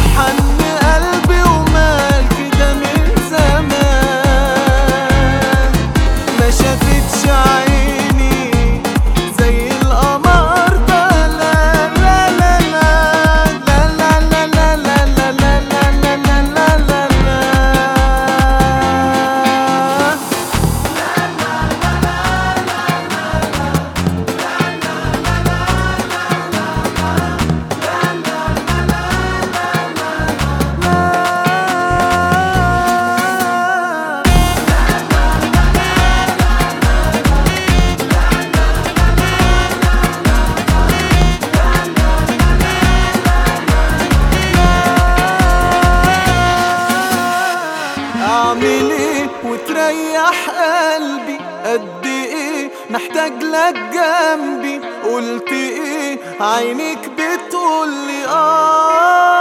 حن قلبي ومال كده من زمان، ما شافتش عيني زي القمر ده. لا لا لا لا لا لا لا لا لا لا لا لا لا لا لا. اعمل ايه وتريح قلبي؟ قد ايه محتاج لك جنبي؟ قلت ايه عينيك بتقولي